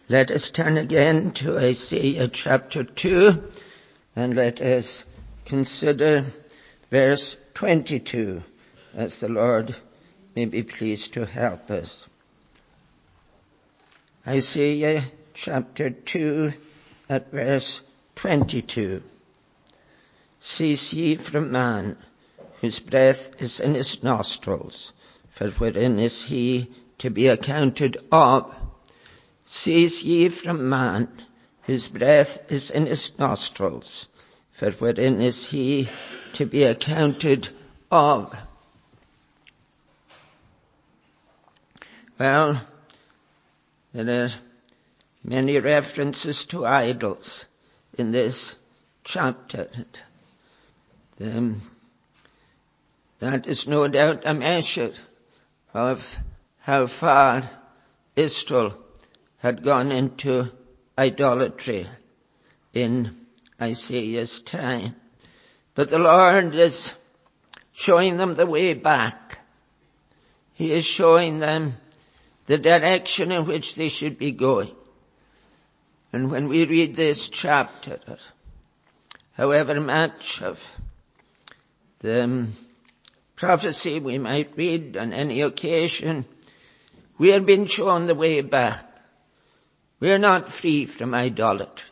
Let us turn again to Isaiah chapter 2 and let us consider verse 22 as the Lord may be pleased to help us. Isaiah chapter 2 at verse 22. Cease ye from man, whose breath is in his nostrils, for wherein is he to be accounted of? Cease ye from man, whose breath is in his nostrils, for wherein is he to be accounted of? Well, there are many references to idols in this chapter. That is no doubt a measure of how far Israel had gone into idolatry in Isaiah's time. But the Lord is showing them the way back. He is showing them the direction in which they should be going. And when we read this chapter, however much of the prophecy we might read on any occasion, we have been shown the way back. We are not free from idolatry.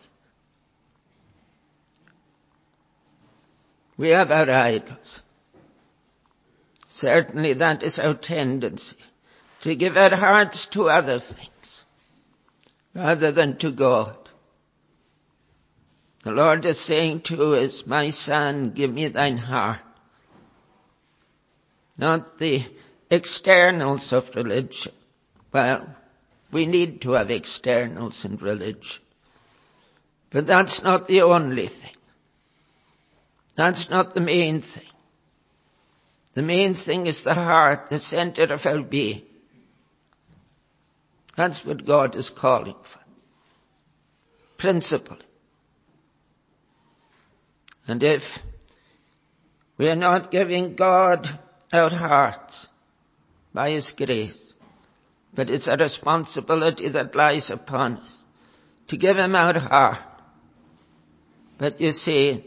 We have our idols. Certainly that is our tendency, to give our hearts to other things rather than to God. The Lord is saying to us, my son, give me thine heart. Not the externals of religion. Well, we need to have externals in religion. But that's not the only thing. That's not the main thing. The main thing is the heart, the center of our being. That's what God is calling for. Principally. And if we are not giving God our hearts by His grace, but it's a responsibility that lies upon us to give Him our heart. But you see,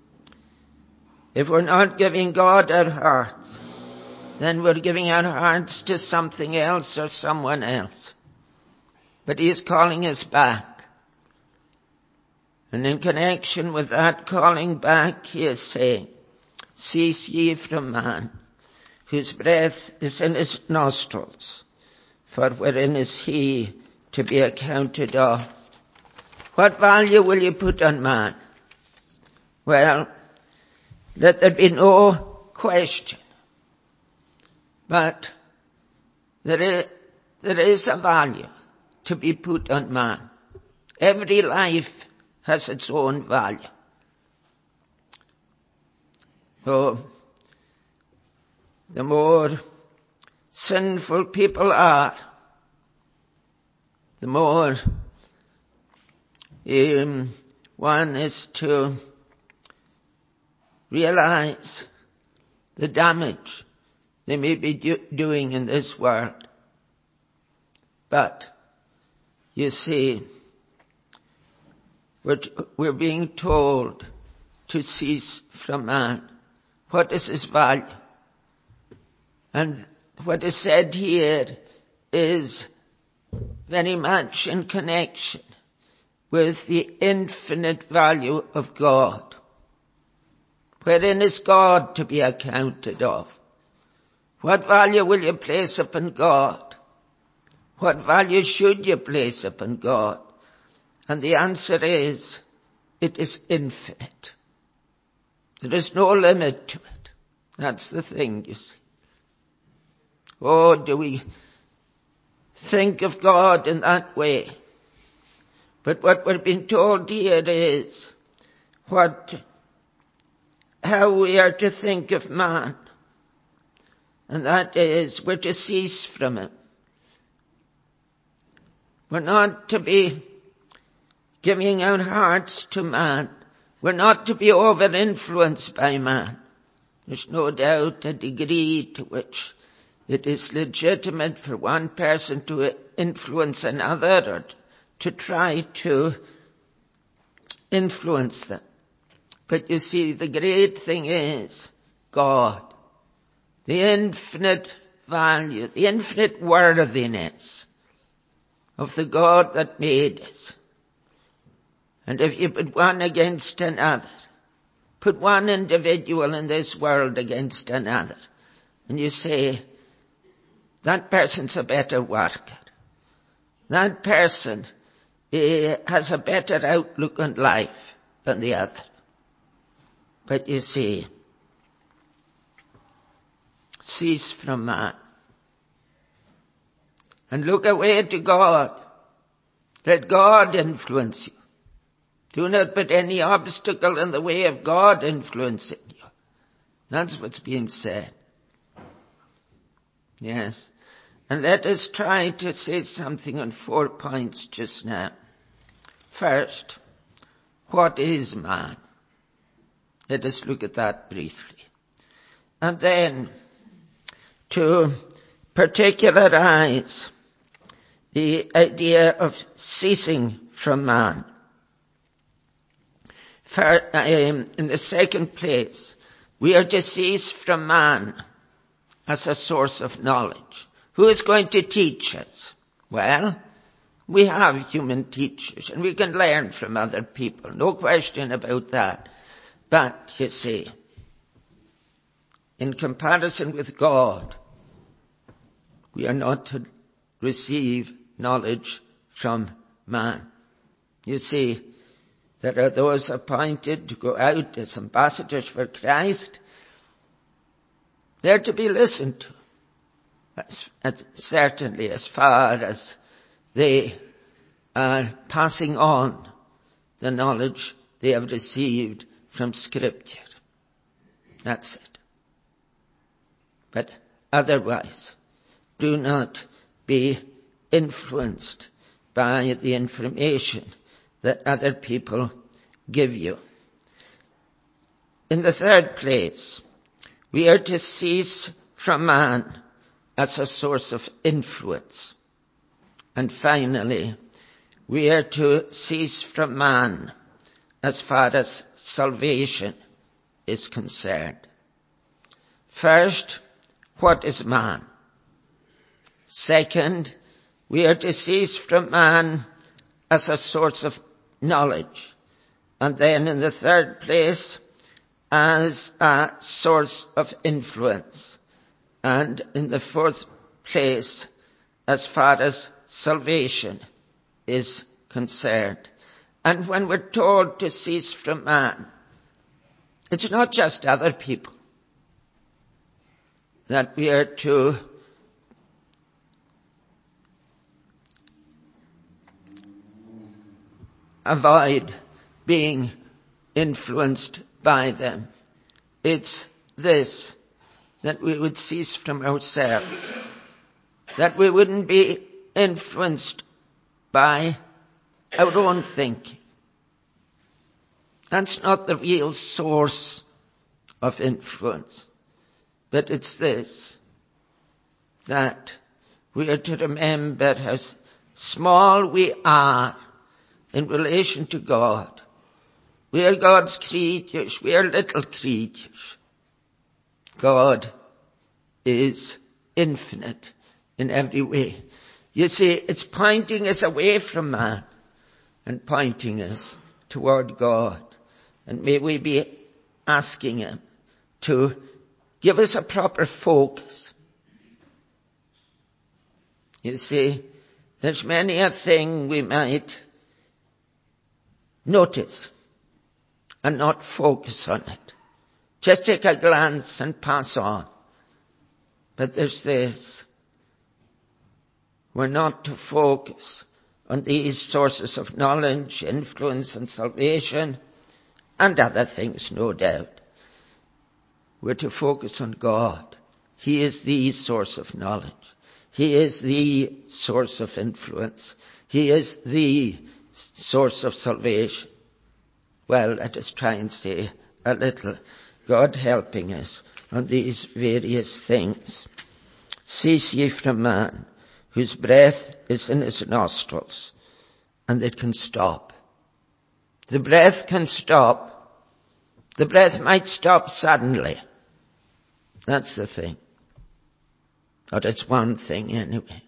if we're not giving God our hearts, then we're giving our hearts to something else or someone else. But He is calling us back. And in connection with that calling back, He is saying, cease ye from man, whose breath is in his nostrils, for wherein is he to be accounted of? What value will you put on man? Well, let there be no question. But there is a value to be put on man. Every life has its own value. So, the more sinful people are, the more one is to realize the damage they may be doing in this world. But, you see, we're being told to cease from man. What is his value? And what is said here is very much in connection with the infinite value of God. Wherein is God to be accounted of? What value will you place upon God? What value should you place upon God? And the answer is, it is infinite. There is no limit to it. That's the thing, you see. Oh, do we think of God in that way? But what we're being told here is how we are to think of man. And that is, we're to cease from him. We're not to be giving our hearts to man. We're not to be over-influenced by man. There's no doubt a degree to which it is legitimate for one person to influence another or to try to influence them. But you see, the great thing is God, the infinite value, the infinite worthiness of the God that made us. And if you put one against another, put one individual in this world against another, and you say, that person's a better worker. That person has a better outlook on life than the other. But you see, cease from man and look away to God. Let God influence you. Do not put any obstacle in the way of God influencing you. That's what's being said. Yes. And let us try to say something on 4 points just now. First, what is man? Let us look at that briefly. And then, to particularize the idea of ceasing from man. In the second place, we are to cease from man as a source of knowledge. Who is going to teach us? Well, we have human teachers and we can learn from other people. No question about that. But, you see, in comparison with God, we are not to receive knowledge from man. You see, there are those appointed to go out as ambassadors for Christ. They're to be listened to. Certainly as far as they are passing on the knowledge they have received from Scripture. That's it. But otherwise, do not be influenced by the information that other people give you. In the third place, we are to cease from man as a source of influence. And finally, we are to cease from man as far as salvation is concerned. First, what is man? Second, we are to cease from man as a source of knowledge. And then in the third place, as a source of influence. And in the fourth place, as far as salvation is concerned. And when we're told to cease from man, it's not just other people that we are to avoid being influenced by them. It's this, that we would cease from ourselves, that we wouldn't be influenced by our own thinking. That's not the real source of influence. But it's this, that we are to remember how small we are in relation to God. We are God's creatures. We are little creatures. God is infinite in every way. You see, it's pointing us away from man and pointing us toward God. And may we be asking Him to give us a proper focus. You see, there's many a thing we might notice and not focus on it. Just take a glance and pass on. But there's this. We're not to focus on these sources of knowledge, influence and salvation, and other things, no doubt. We're to focus on God. He is the source of knowledge. He is the source of influence. He is the source of salvation. Well, let us try and say a little, God helping us on these various things. Cease ye from man, whose breath is in his nostrils, and it can stop. The breath can stop. The breath might stop suddenly. That's the thing. But it's one thing anyway.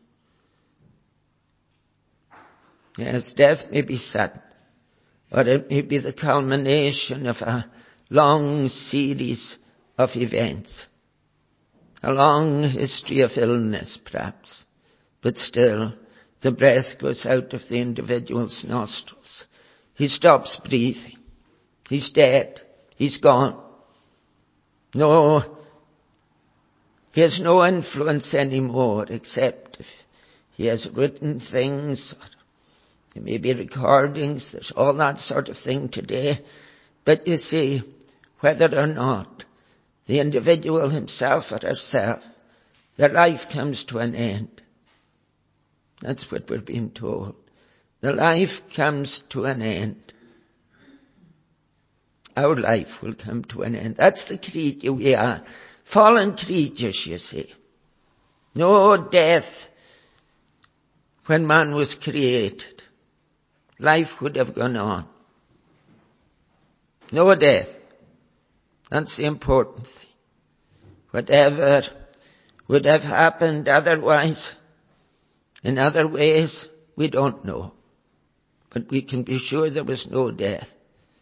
Yes, death may be sudden, but it may be the culmination of a long series of events. A long history of illness, perhaps. But still, the breath goes out of the individual's nostrils. He stops breathing. He's dead. He's gone. No, he has no influence anymore, except if he has written things. There may be recordings. There's all that sort of thing today. But you see, whether or not the individual himself or herself, their life comes to an end. That's what we're being told. The life comes to an end. Our life will come to an end. That's the creature we are. Fallen creatures, you see. No death when man was created. Life would have gone on. No death. That's the important thing. Whatever would have happened otherwise, in other ways, we don't know. But we can be sure there was no death.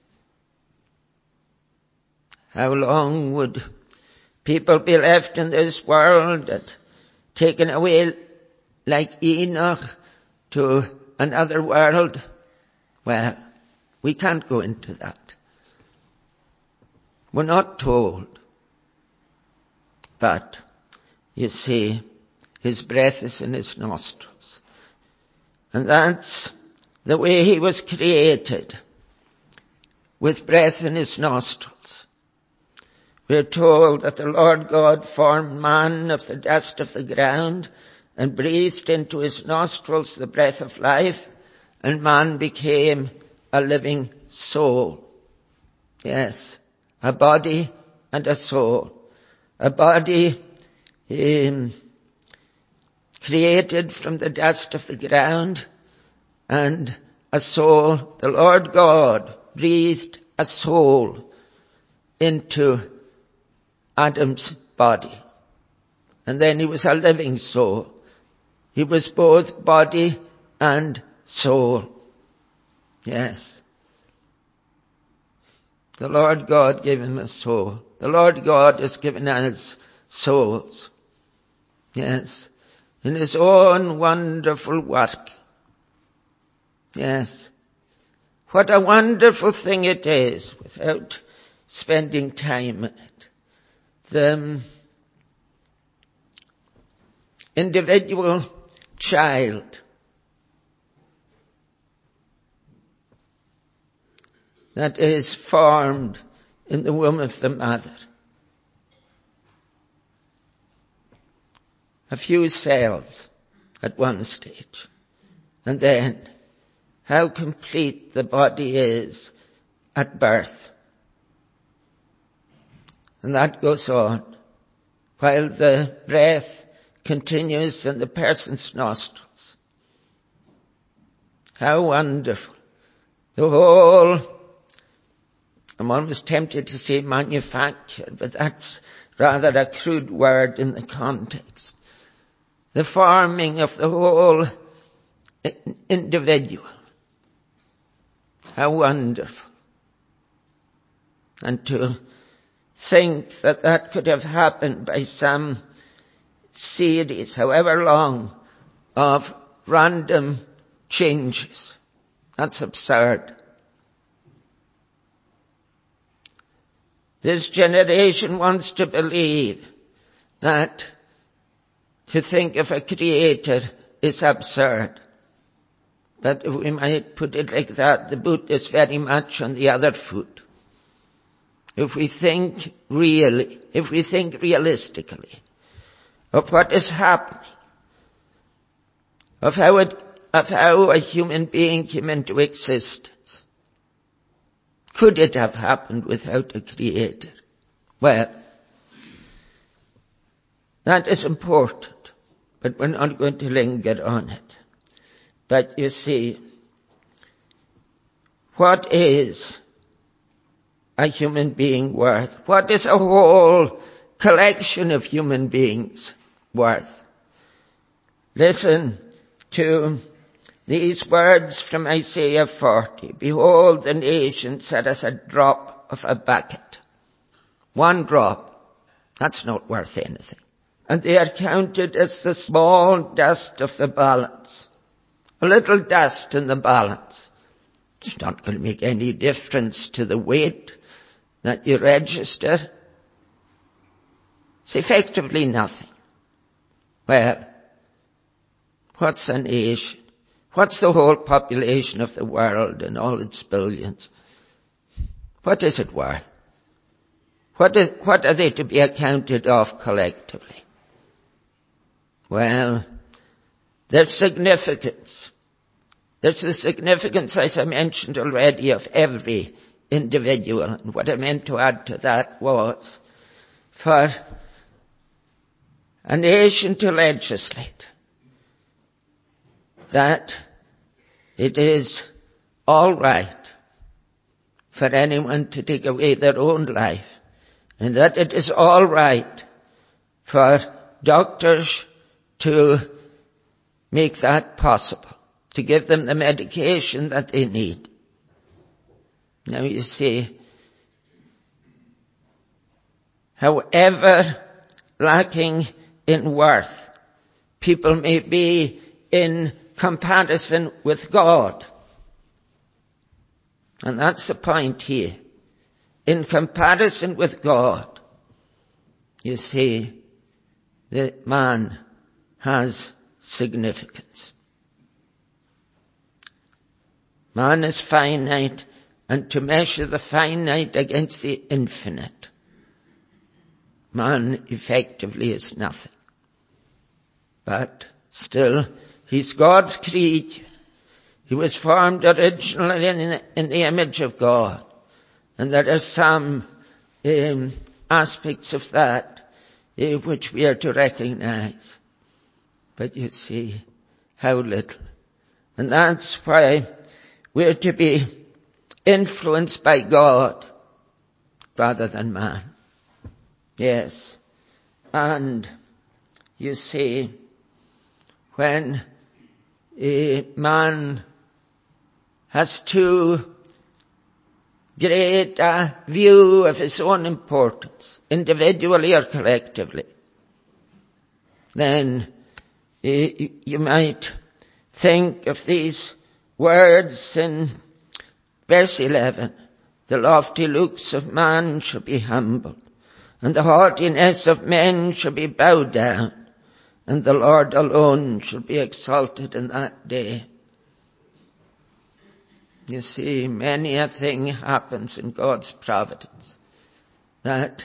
How long would people be left in this world and taken away like Enoch to another world? Well, we can't go into that. We're not told. But, you see, his breath is in his nostrils. And that's the way he was created, with breath in his nostrils. We're told that the Lord God formed man of the dust of the ground and breathed into his nostrils the breath of life, and man became a living soul. Yes, a body and a soul. A body created from the dust of the ground, and a soul. The Lord God breathed a soul into Adam's body. And then he was a living soul. He was both body and soul. Yes. The Lord God gave him a soul. The Lord God has given us souls. Yes. In his own wonderful work. Yes. What a wonderful thing it is, without spending time in it. The individual child that is formed in the womb of the mother. A few cells at one stage. And then how complete the body is at birth. And that goes on while the breath continues in the person's nostrils. How wonderful. The whole, I'm almost tempted to say manufactured, but that's rather a crude word in the context. The forming of the whole individual. How wonderful. And to think that that could have happened by some series, however long, of random changes. That's absurd. This generation wants to believe that to think of a creator is absurd. But if we might put it like that, the boot is very much on the other foot. If we think really, if we think realistically of what is happening, of how a human being came into existence, could it have happened without a creator? Well, that is important, but we're not going to linger on it. But you see, what is a human being worth? What is a whole collection of human beings worth? Listen to these words from Isaiah 40. Behold, the nations are as a drop of a bucket. One drop. That's not worth anything. And they are counted as the small dust of the balance. A little dust in the balance. It's not going to make any difference to the weight that you register. It's effectively nothing. Well, what's a nation? What's the whole population of the world and all its billions? What is it worth? What are they to be accounted of collectively? Well, there's significance. There's the significance, as I mentioned already, of every individual. And what I meant to add to that was, for a nation to legislate that it is all right for anyone to take away their own life, and that it is all right for doctors to make that possible, to give them the medication that they need. Now you see, however lacking in worth people may be in comparison with God, and that's the point here. In comparison with God, you see, the man has significance. Man is finite, and to measure the finite against the infinite, man effectively is nothing. But still, he's God's creature. He was formed originally in the image of God. And there are some aspects of that which we are to recognize. But you see how little. And that's why we're to be influenced by God rather than man. Yes. And you see, when a man has too great a view of his own importance, individually or collectively, then you might think of these words in verse 11. The lofty looks of man shall be humbled, and the haughtiness of men shall be bowed down, and the Lord alone shall be exalted in that day. You see, many a thing happens in God's providence that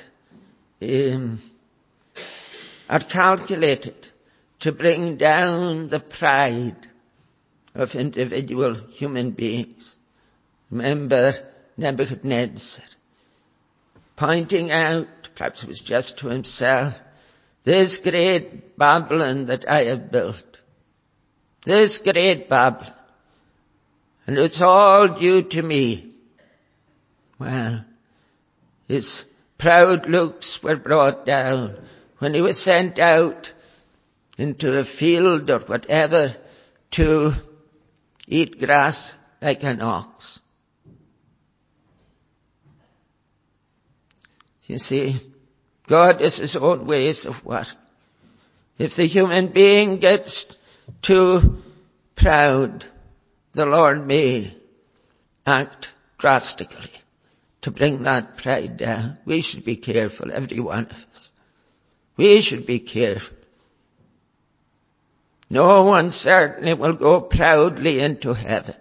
are calculated to bring down the pride of individual human beings. Remember Nebuchadnezzar pointing out, perhaps it was just to himself, this great Babylon that I have built, this great Babylon, and it's all due to me. Well, his proud looks were brought down when he was sent out into a field or whatever to eat grass like an ox. You see, God has his own ways of work. If the human being gets too proud, the Lord may act drastically to bring that pride down. We should be careful, every one of us. We should be careful. No one certainly will go proudly into heaven.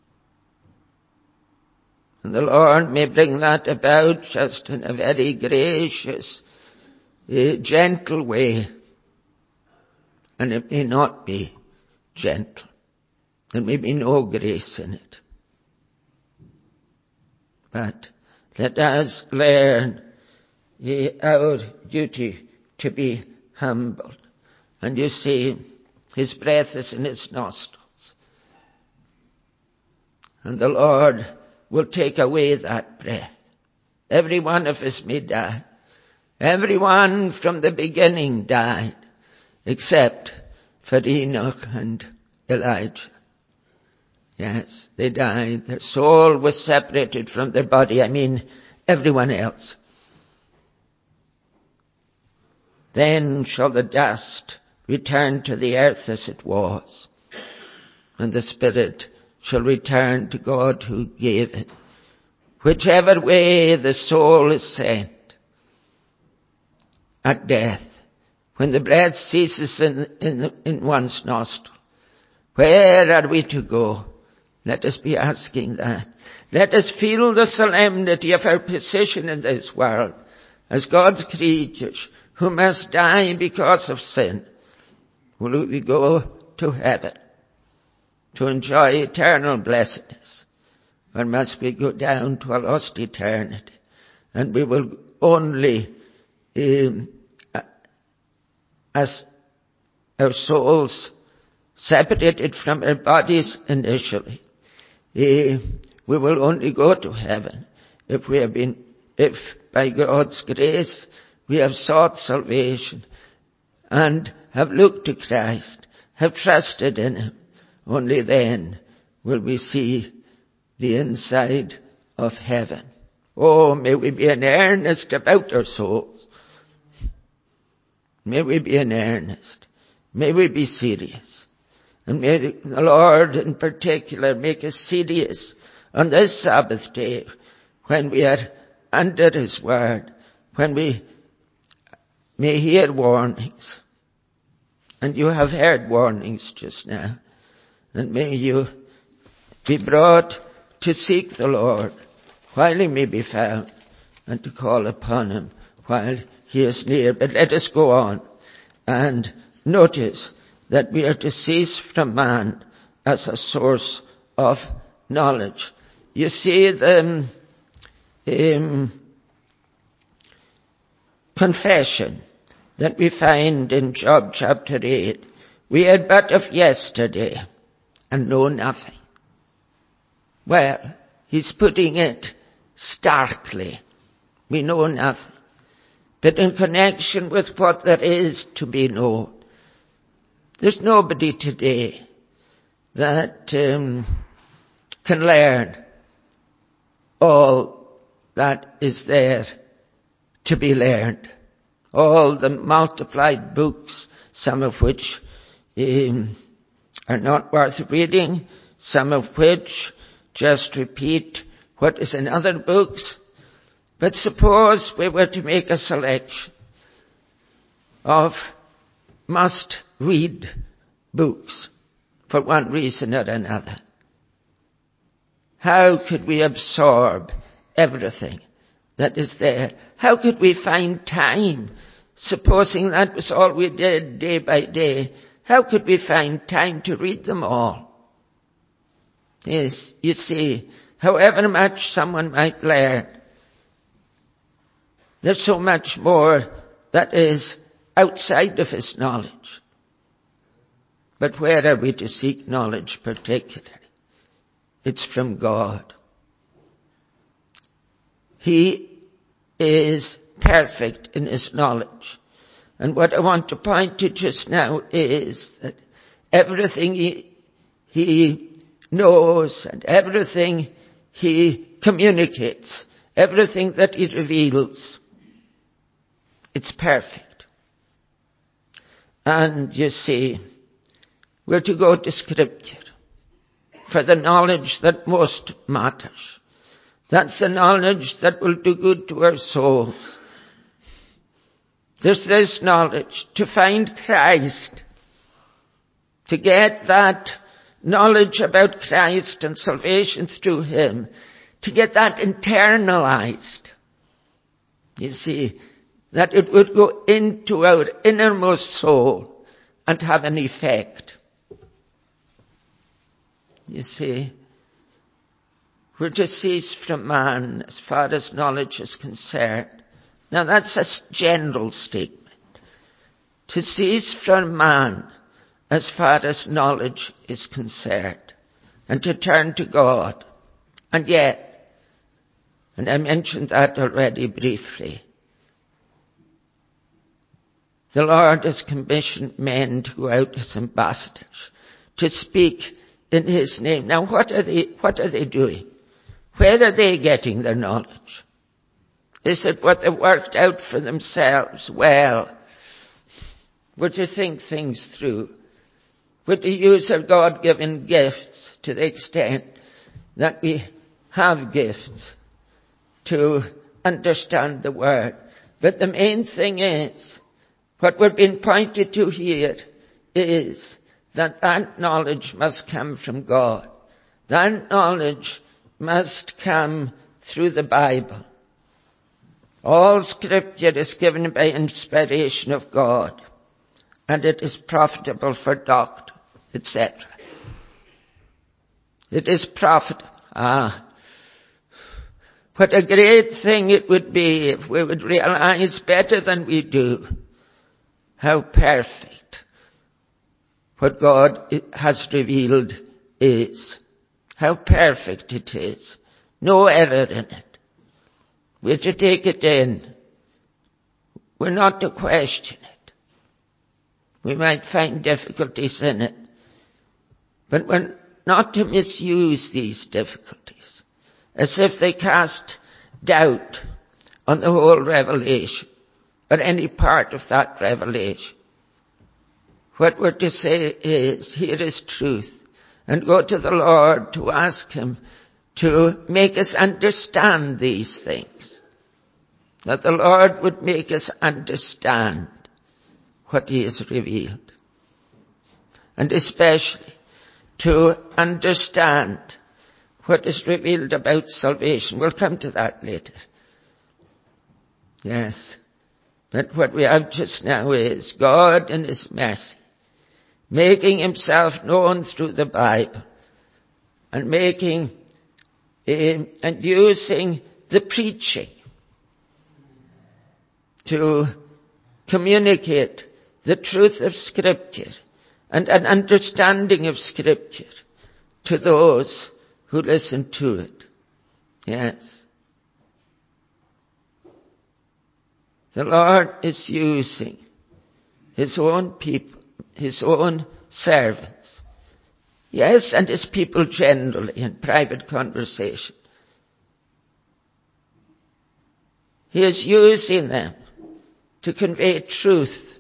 And the Lord may bring that about just in a very gracious, gentle way. And it may not be gentle. There may be no grace in it. But let us learn our duty to be humble. And you see, his breath is in his nostrils. And the Lord will take away that breath. Every one of us may die. Everyone from the beginning died, except for Enoch and Elijah. Yes, they died. Their soul was separated from their body. I mean, everyone else. Then shall the dust return to the earth as it was, and the spirit shall return to God who gave it. Whichever way the soul is sent at death, when the breath ceases in one's nostril, where are we to go? Let us be asking that. Let us feel the solemnity of our position in this world as God's creatures who must die because of sin. Will we go to heaven to enjoy eternal blessedness? Or must we go down to a lost eternity? And we will only, as our souls separated from our bodies initially, we will only go to heaven if by God's grace we have sought salvation and have looked to Christ, have trusted in Him. Only then will we see the inside of heaven. Oh, may we be in earnest about our souls. May we be in earnest. May we be serious. And may the Lord in particular make us serious on this Sabbath day when we are under His word, when we may hear warnings. And you have heard warnings just now. And may you be brought to seek the Lord while He may be found, and to call upon Him while He is near. But let us go on and notice that we are to cease from man as a source of knowledge. You see the confession that we find in Job chapter 8. We had but of yesterday and know nothing. Well, he's putting it starkly. We know nothing. But in connection with what there is to be known, there's nobody today that can learn all that is there to be learned. All the multiplied books, some of which are not worth reading, some of which just repeat what is in other books. But suppose we were to make a selection of must-read books for one reason or another. How could we absorb everything that is there? How could we find time, supposing that was all we did day by day? How could we find time to read them all? Yes, you see, however much someone might learn, there's so much more that is outside of his knowledge. But where are we to seek knowledge particularly? It's from God. He is perfect in His knowledge. And what I want to point to just now is that everything He knows and everything He communicates, everything that He reveals, it's perfect. And you see, we're to go to Scripture for the knowledge that most matters. That's the knowledge that will do good to our souls. There's this knowledge to find Christ, to get that knowledge about Christ and salvation through Him, to get that internalized. You see, that it would go into our innermost soul and have an effect. You see, we're to cease from man as far as knowledge is concerned. Now that's a general statement. To cease from man as far as knowledge is concerned, and to turn to God. And yet, And I mentioned that already briefly. The Lord has commissioned men to go out as ambassadors, to speak in His name. Now what are they doing? Where are they getting their knowledge? Is it what they've worked out for themselves? Well, would you think things through? Would you use our God-given gifts to the extent that we have gifts to understand the Word? But the main thing is, what we're being pointed to here is that knowledge must come from God. That knowledge must come through the Bible. All Scripture is given by inspiration of God, and it is profitable for doctrine, etc. It is profitable. What a great thing it would be if we would realize better than we do how perfect what God has revealed is. How perfect it is. No error in it. We're to take it in. We're not to question it. We might find difficulties in it, but we're not to misuse these difficulties as if they cast doubt on the whole revelation or any part of that revelation. What we're to say is, here is truth, and go to the Lord to ask Him to make us understand these things. That the Lord would make us understand what He has revealed. And especially to understand what is revealed about salvation. We'll come to that later. Yes. But what we have just now is God in His mercy, making Himself known through the Bible, and and using the preaching to communicate the truth of Scripture and an understanding of Scripture to those who listen to it. Yes. The Lord is using His own people, His own servants. Yes, and His people generally in private conversation. He is using them to convey truth.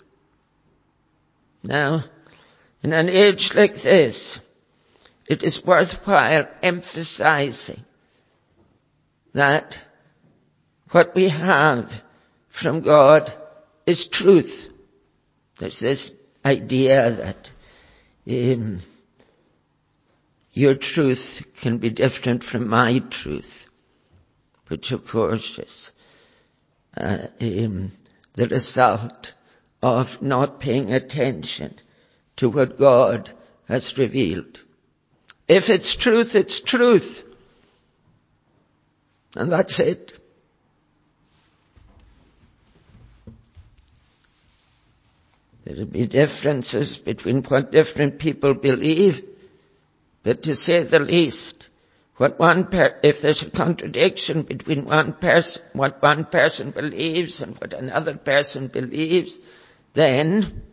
Now, in an age like this, it is worthwhile emphasizing that what we have from God is truth. There's this idea that your truth can be different from my truth, which of course is the result of not paying attention to what God has revealed. If it's truth, it's truth. And that's it. There will be differences between what different people believe, but to say the least, if there's a contradiction between what one person believes and what another person believes, then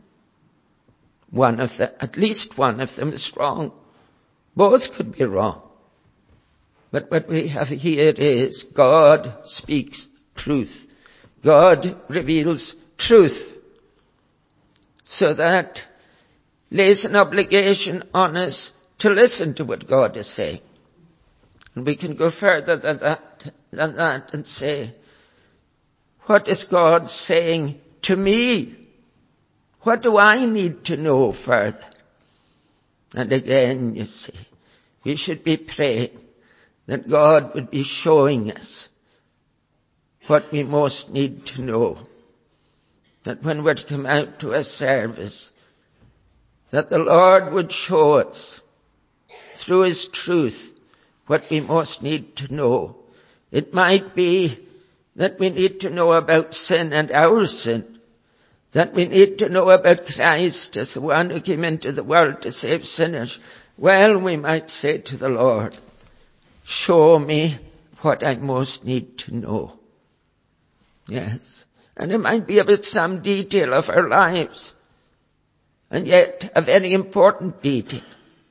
at least one of them is wrong. Both could be wrong. But what we have here is God speaks truth. God reveals truth. So that lays an obligation on us to listen to what God is saying. And we can go further than that and say, what is God saying to me? What do I need to know further? And again, you see, we should be praying that God would be showing us what we most need to know. That when we're to come out to a service, that the Lord would show us through His truth what we most need to know. It might be that we need to know about sin and our sin. That we need to know about Christ as the one who came into the world to save sinners. Well, we might say to the Lord, show me what I most need to know. Yes. And it might be about some detail of our lives, and yet a very important detail.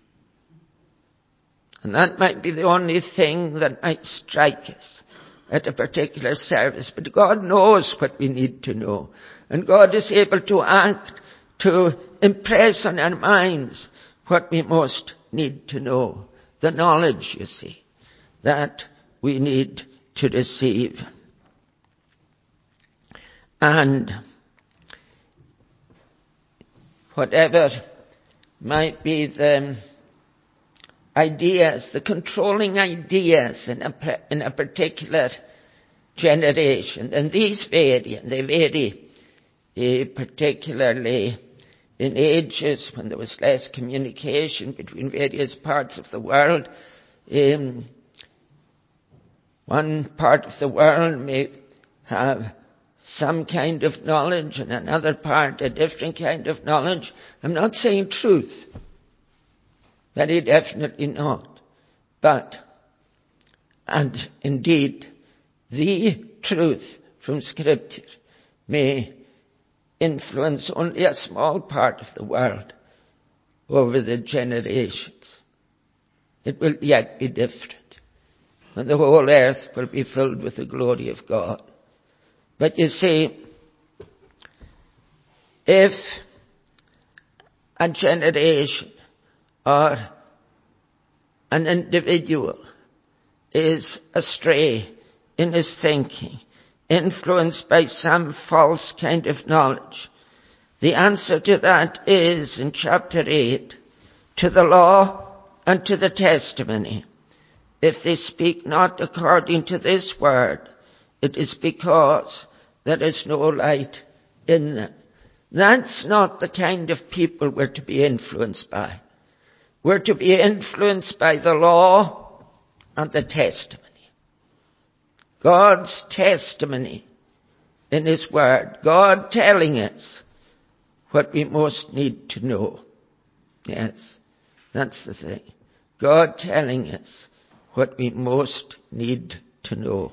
And that might be the only thing that might strike us at a particular service. But God knows what we need to know. And God is able to act to impress on our minds what we most need to know. The knowledge, you see, that we need to receive. And whatever might be the ideas, the controlling ideas in a particular generation, and these vary, and they vary particularly in ages when there was less communication between various parts of the world. One part of the world may have some kind of knowledge and another part a different kind of knowledge. I'm not saying truth. Very definitely not. But, and indeed, the truth from Scripture may influence only a small part of the world over the generations. It will yet be different, and the whole earth will be filled with the glory of God. But you see, if a generation or an individual is astray in his thinking, influenced by some false kind of knowledge, the answer to that is in chapter 8, to the law and to the testimony. If they speak not according to this word, it is because there is no light in them. That's not the kind of people we're to be influenced by. We're to be influenced by the law and the testimony. God's testimony in His Word. God telling us what we most need to know. Yes, that's the thing. God telling us what we most need to know.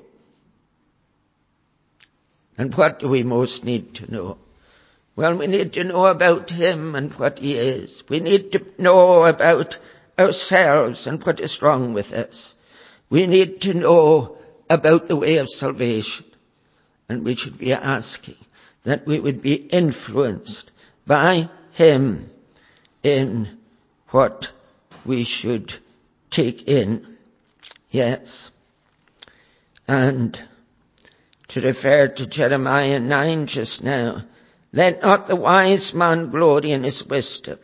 And what do we most need to know? Well, we need to know about Him and what He is. We need to know about ourselves and what is wrong with us. We need to know about the way of salvation. And we should be asking that we would be influenced by Him in what we should take in. Yes. And to refer to Jeremiah 9 just now, let not the wise man glory in his wisdom.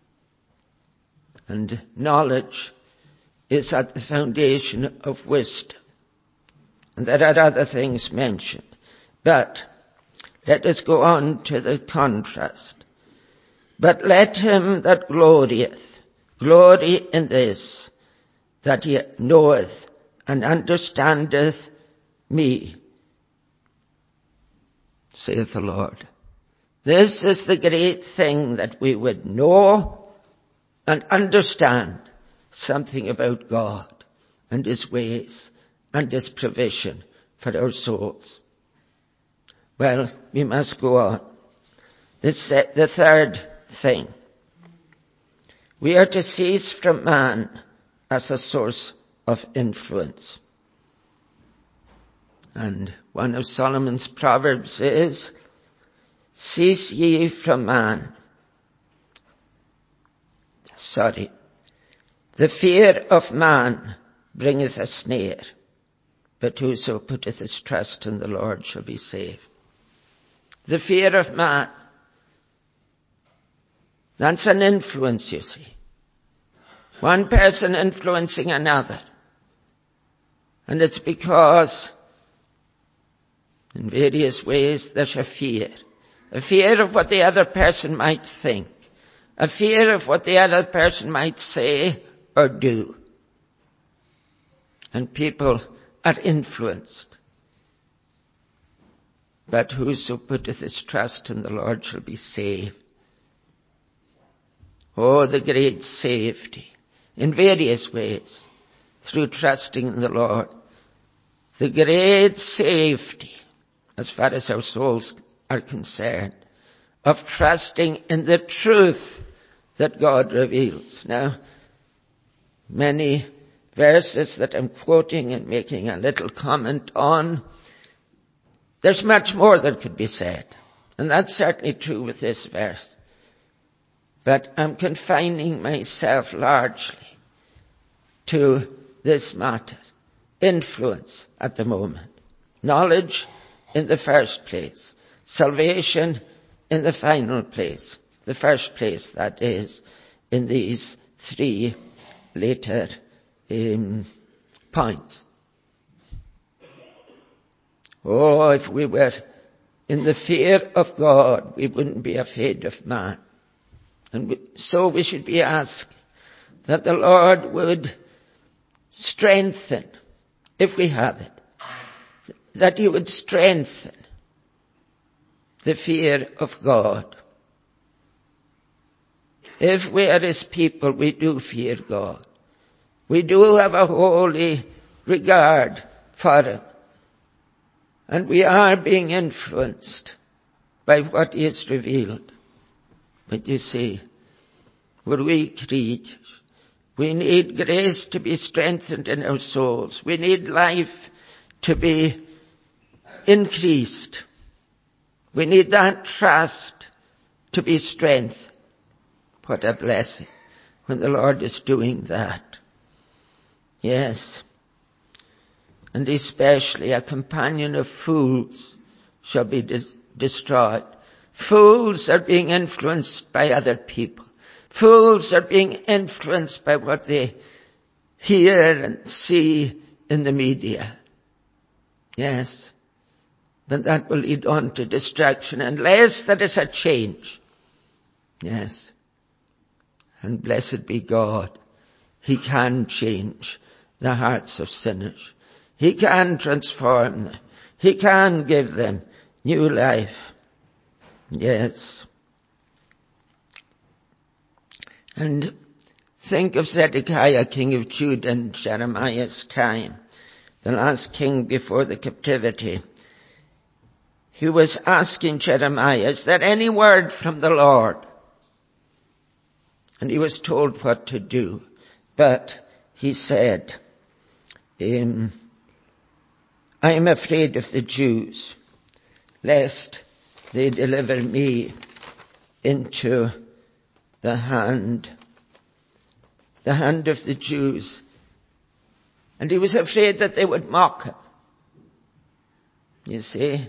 And knowledge is at the foundation of wisdom. And there are other things mentioned. But let us go on to the contrast. But let him that glorieth glory in this, that he knoweth and understandeth me, saith the Lord. This is the great thing, that we would know and understand something about God and His ways and His provision for our souls. Well, we must go on. The third thing. We are to cease from man as a source of influence. And one of Solomon's proverbs is, cease ye from man. The fear of man bringeth a snare, but whoso putteth his trust in the Lord shall be saved. The fear of man. That's an influence, you see. One person influencing another. And it's because in various ways there's a fear. A fear of what the other person might think. A fear of what the other person might say or do. And people are influenced. But whoso putteth his trust in the Lord shall be saved. Oh, the great safety in various ways through trusting in the Lord. the great safety, as far as our souls are concerned, of trusting in the truth that God reveals. Now, many verses that I'm quoting and making a little comment on, there's much more that could be said. And that's certainly true with this verse. But I'm confining myself largely to this matter. Influence at the moment. Knowledge in the first place. Salvation in the final place. The first place, that is, in these three later points. Oh, if we were in the fear of God, we wouldn't be afraid of man. And so we should be asking that the Lord would strengthen, if we have it, that He would strengthen the fear of God. If we are His people, we do fear God. We do have a holy regard for Him. And we are being influenced by what He has revealed. But you see, we're weak creatures. We need grace to be strengthened in our souls. We need life to be increased. We need that trust to be strengthened. What a blessing when the Lord is doing that. Yes. And especially a companion of fools shall be destroyed. Fools are being influenced by other people. Fools are being influenced by what they hear and see in the media. Yes. But that will lead on to destruction unless there is a change. Yes. And blessed be God. He can change the hearts of sinners. He can transform them. He can give them new life. Yes. And think of Zedekiah, king of Judah, in Jeremiah's time, the last king before the captivity. He was asking Jeremiah, is there any word from the Lord? And he was told what to do. But he said, I am afraid of the Jews, lest they deliver me into the hand of the Jews. And he was afraid that they would mock him. You see,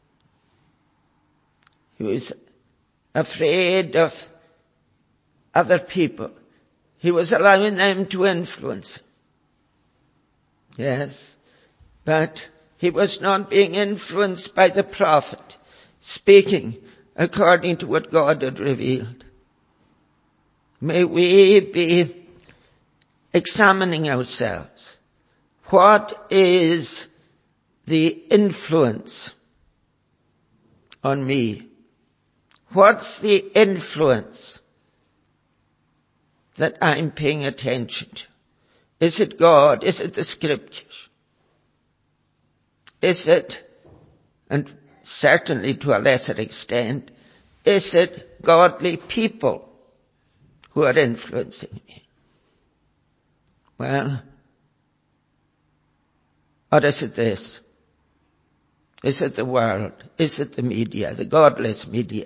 he was afraid of other people. He was allowing them to influence him. Yes, but he was not being influenced by the prophet, speaking according to what God had revealed. May we be examining ourselves. What is the influence on me? What's the influence that I'm paying attention to? Is it God? Is it the Scriptures? Is it, and certainly to a lesser extent, is it godly people who are influencing me? Well, or is it this? Is it the world? Is it the media, the godless media?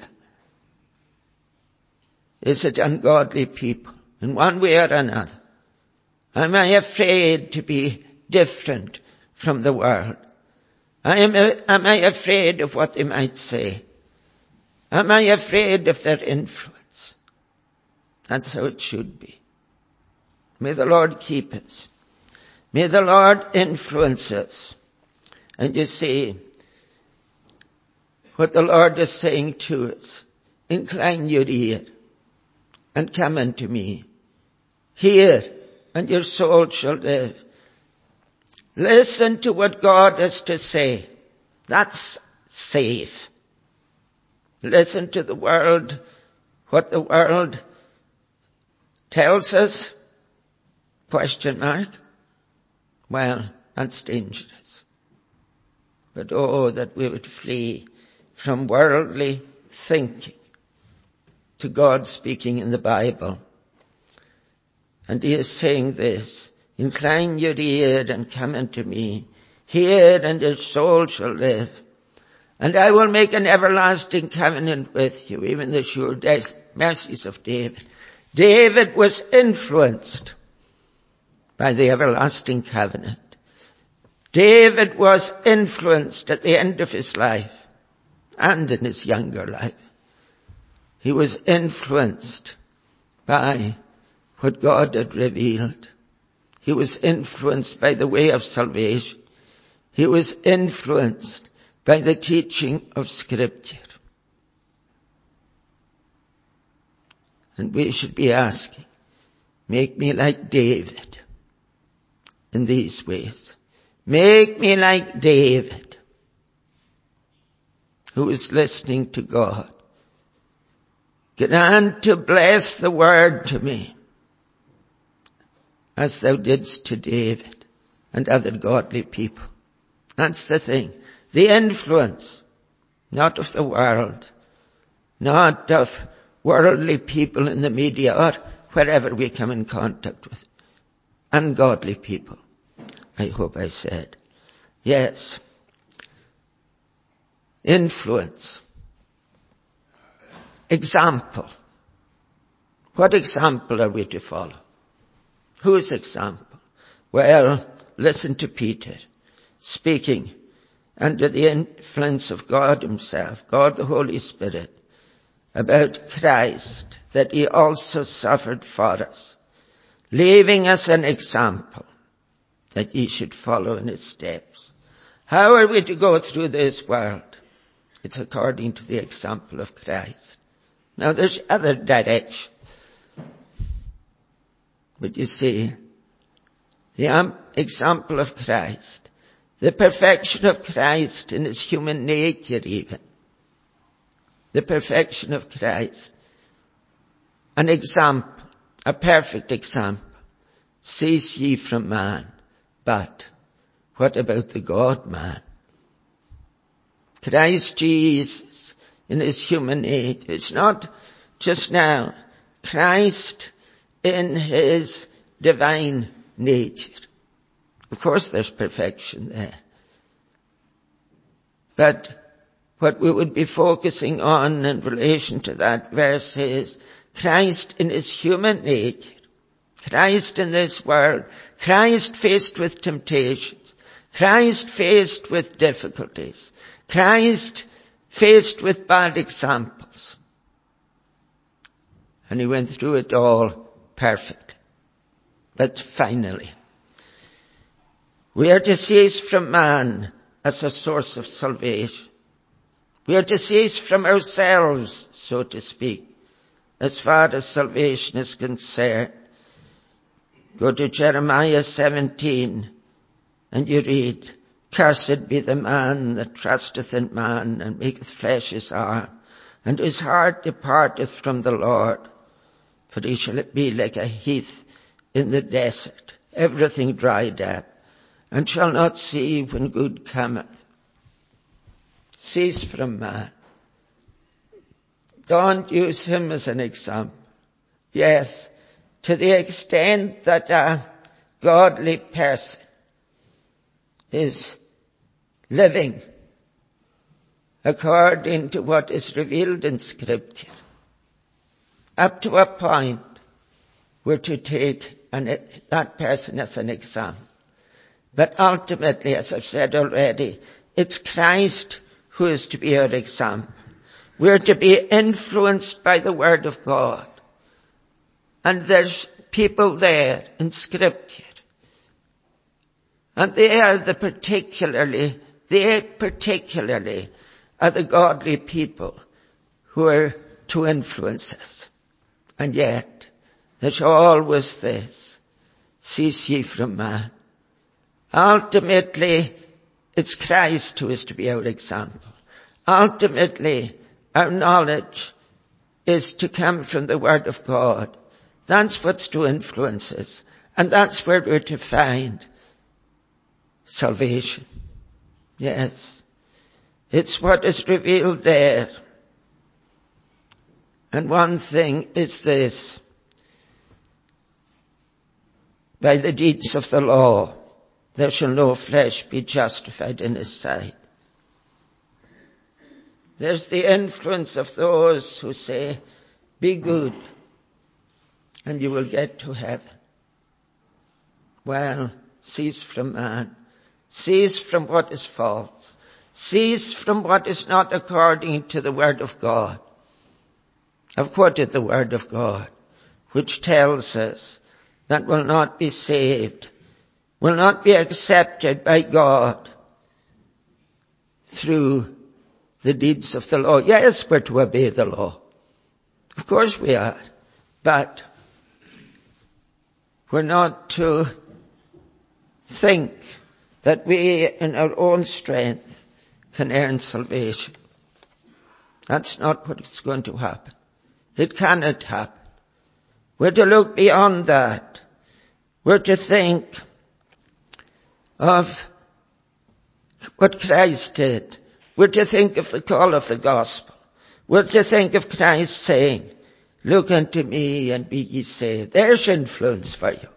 Is it ungodly people in one way or another? Am I afraid to be different from the world? Am I afraid of what they might say? Am I afraid of their influence? That's how it should be. May the Lord keep us. May the Lord influence us. And you see what the Lord is saying to us. Incline your ear and come unto me. Hear, and your soul shall live. Listen to what God has to say. That's safe. Listen to the world, what the world tells us? Question mark. Well, that's dangerous. But oh, that we would flee from worldly thinking to God speaking in the Bible. And he is saying this, incline your ear and come unto me. Hear, and your soul shall live. And I will make an everlasting covenant with you, even the sure mercies of David. David was influenced by the everlasting covenant. David was influenced at the end of his life and in his younger life. He was influenced by what God had revealed. He was influenced by the way of salvation. He was influenced by the teaching of Scripture. And we should be asking, make me like David in these ways. Make me like David, who is listening to God. Grant to bless the word to me, as thou didst to David and other godly people. That's the thing. The influence, not of the world, not of worldly people in the media or wherever we come in contact with, ungodly people. I hope I said. Yes. Influence. Example. What example are we to follow? Whose example? Well, listen to Peter speaking under the influence of God himself, God the Holy Spirit, about Christ, that he also suffered for us, leaving us an example that ye should follow in his steps. How are we to go through this world? It's according to the example of Christ. Now there's other direction. But you see, the example of Christ, the perfection of Christ in his human nature even, the perfection of Christ, an example, a perfect example, cease ye from man. But what about the God-man? Christ Jesus in his human nature. It's not just now. Christ in his divine nature. Of course there's perfection there. But what we would be focusing on in relation to that verse is Christ in his human nature. Christ in this world. Christ faced with temptations. Christ faced with difficulties. Christ faced with bad examples. And he went through it all perfectly. But finally, we are to cease from man as a source of salvation. We are to cease from ourselves, so to speak, as far as salvation is concerned. Go to Jeremiah 17 and you read, cursed be the man that trusteth in man and maketh flesh his arm, and his heart departeth from the Lord. For he shall be like a heath in the desert, everything dried up, and shall not see when good cometh. Cease from man. Don't use him as an example. Yes, to the extent that a godly person is living according to what is revealed in Scripture, up to a point we're to take that person as an example. But ultimately, as I've said already, it's Christ who is to be our example. We're to be influenced by the Word of God. And there's people there in Scripture. And they particularly are the godly people who are to influence us. And yet, there's always this, cease ye from man. Ultimately, it's Christ who is to be our example. Ultimately, our knowledge is to come from the Word of God. That's what's to influence us. And that's where we're to find salvation. Yes. It's what is revealed there. And one thing is this: by the deeds of the law, there shall no flesh be justified in his sight. There's the influence of those who say, be good, and you will get to heaven. Well, cease from man. Cease from what is false. Cease from what is not according to the Word of God. I've quoted the Word of God, which tells us that will not be saved, will not be accepted by God through the deeds of the law. Yes, we're to obey the law. Of course we are. But we're not to think that we in our own strength can earn salvation. That's not what is going to happen. It cannot happen. We're to look beyond that. We're to think of what Christ did. We're to think of the call of the gospel. We're to think of Christ saying, look unto me and be ye saved. There's influence for you.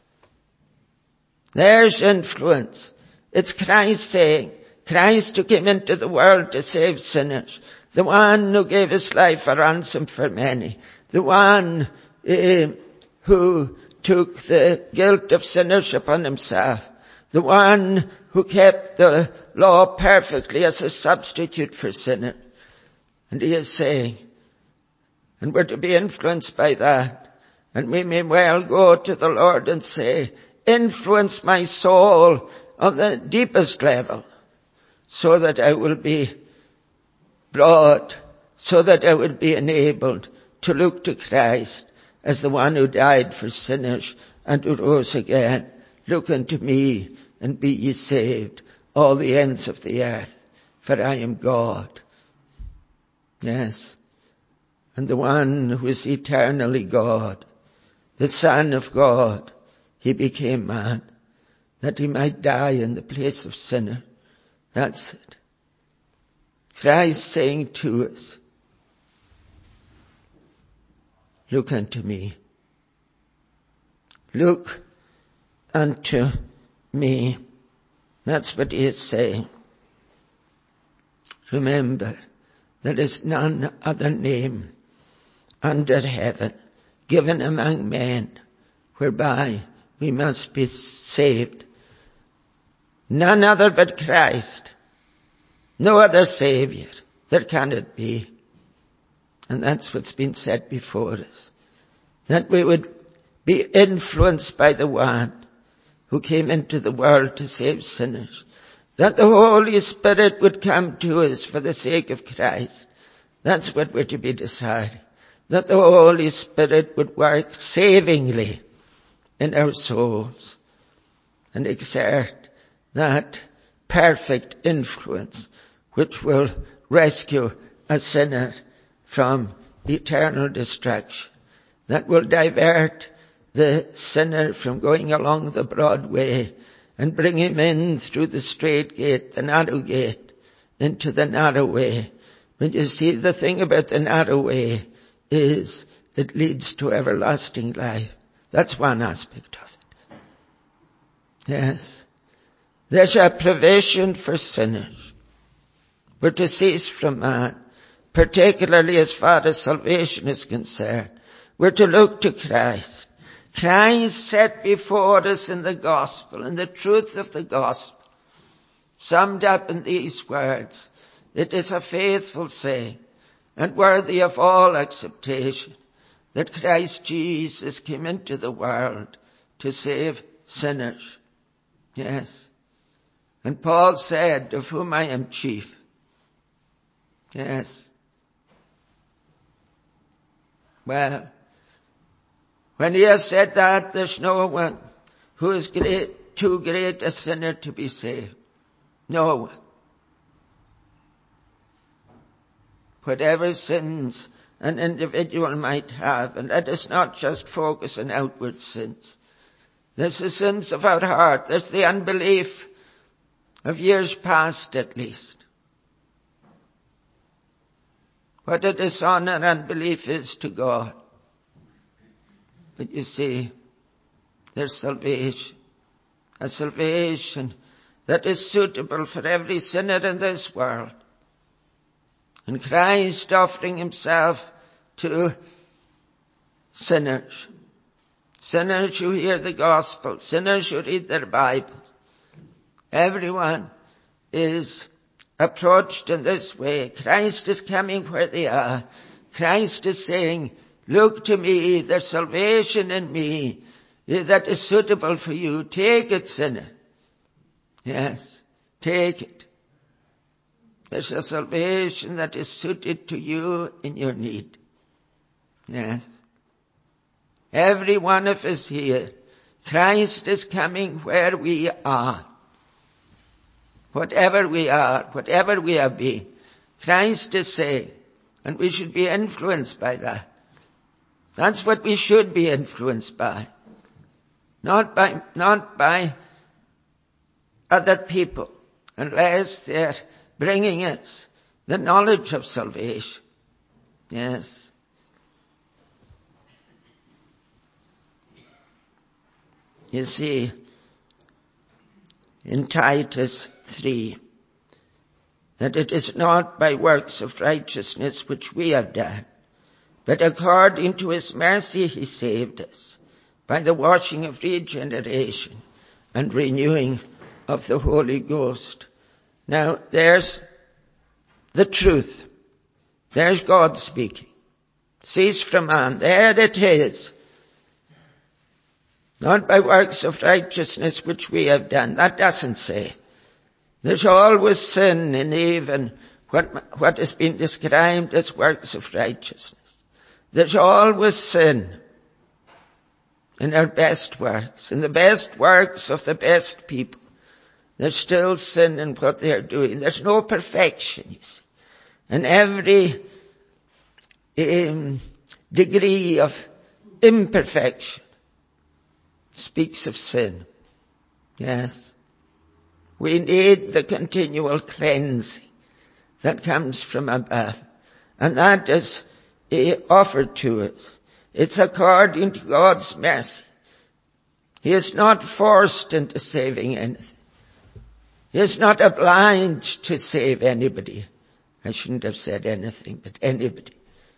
There's influence. It's Christ saying, Christ who came into the world to save sinners, the one who gave his life a ransom for many, the one who took the guilt of sinners upon himself, the one who kept the law perfectly as a substitute for sinners. And he is saying, and we're to be influenced by that, and we may well go to the Lord and say, influence my soul on the deepest level, so that I will be brought, so that I will be enabled to look to Christ as the one who died for sinners and who rose again. Look unto me and be ye saved, all the ends of the earth, for I am God. Yes. And the one who is eternally God, the Son of God, he became man, that he might die in the place of sinner. That's it. Christ saying to us, look unto me. Look unto me. That's what he is saying. Remember, there is none other name under heaven given among men whereby we must be saved. None other but Christ. No other Savior. There cannot be. And that's what's been said before us. That we would be influenced by the one who came into the world to save sinners. That the Holy Spirit would come to us for the sake of Christ. That's what we're to be deciding. That the Holy Spirit would work savingly in our souls and exert that perfect influence which will rescue a sinner from eternal destruction, that will divert the sinner from going along the broad way and bring him in through the straight gate, the narrow gate, into the narrow way. But you see, the thing about the narrow way is it leads to everlasting life. That's one aspect of it. Yes. There's a provision for sinners. We're to cease from man, particularly as far as salvation is concerned. We're to look to Christ. Christ set before us in the gospel, in the truth of the gospel, summed up in these words. It is a faithful saying and worthy of all acceptation that Christ Jesus came into the world to save sinners. Yes. And Paul said, of whom I am chief. Yes. Well, when he has said that, there's no one who is too great a sinner to be saved. No one. Whatever sins an individual might have, and let us not just focus on outward sins. There's the sins of our heart. There's the unbelief of years past at least. what a dishonor unbelief is to God. But you see, there's salvation, a salvation that is suitable for every sinner in this world. And Christ offering himself to sinners. Sinners who hear the gospel, sinners who read their Bibles. Everyone is approached in this way. Christ is coming where they are. Christ is saying, look to me, there's salvation in me that is suitable for you. Take it, sinner. Yes, take it. There's a salvation that is suited to you in your need. Yes. Every one of us here, Christ is coming where we are. Whatever we are, whatever we have been, Christ is saying, and we should be influenced by that. That's what we should be influenced by. Not by other people, unless they're bringing us the knowledge of salvation. Yes. You see, in Titus 3, that it is not by works of righteousness which we have done, but according to his mercy he saved us, by the washing of regeneration and renewing of the Holy Ghost. Now, there's the truth. There's God speaking. Cease from man. There it is. Not by works of righteousness which we have done. That doesn't say. There's always sin in even what has been described as works of righteousness. There's always sin in our best works, in the best works of the best people. There's still sin in what they're doing. There's no perfection, you see. And every degree of imperfection speaks of sin. Yes. We need the continual cleansing that comes from above. And that is offered to us. It's according to God's mercy. He is not forced into saving anything. He is not obliged to save anybody. I shouldn't have said anything, but anybody.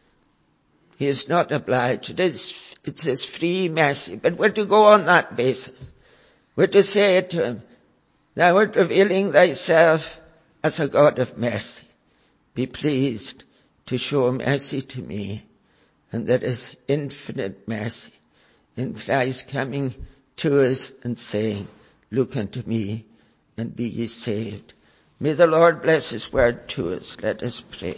He is not obliged. It's his free mercy. But we're to go on that basis. We're to say to him, thou art revealing thyself as a God of mercy. Be pleased to show mercy to me. And there is infinite mercy in Christ coming to us and saying, look unto me and be ye saved. May the Lord bless his word to us. Let us pray.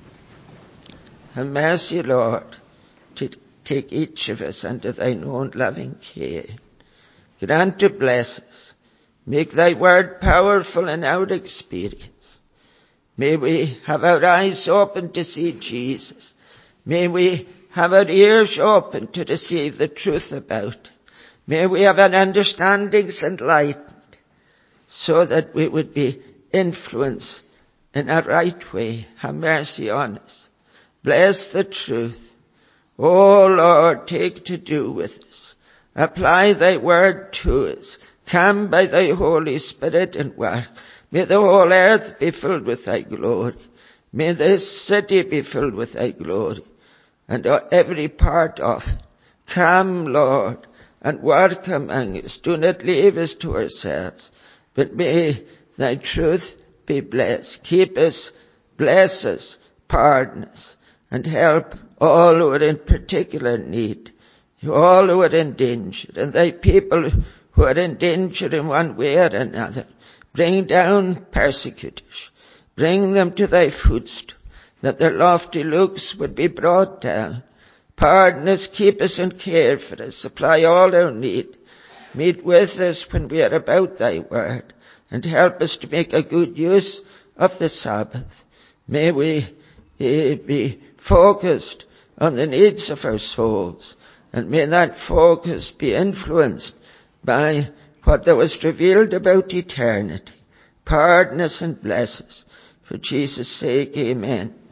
Have mercy, Lord, to take each of us under thine own loving care. Grant to bless us. Make thy word powerful in our experience. May we have our eyes open to see Jesus. May we have our ears open to receive the truth about it. May we have our understandings enlightened so that we would be influenced in a right way. Have mercy on us. Bless the truth. O Lord, take to do with us. Apply thy word to us. Come by thy Holy Spirit and work. May the whole earth be filled with thy glory. May this city be filled with thy glory. And every part of it. Come, Lord, and work among us. Do not leave us to ourselves, but may thy truth be blessed. Keep us, bless us, pardon us, and help all who are in particular need, all who are in danger, and thy people who are in danger in one way or another. Bring down persecutors. Bring them to thy footstool, that their lofty looks would be brought down. Pardon us, keep us and care for us, supply all our need. Meet with us when we are about thy word, and help us to make a good use of the Sabbath. May we be focused on the needs of our souls, and may that focus be influenced by what there was revealed about eternity. Pardon us and bless us. For Jesus' sake, amen.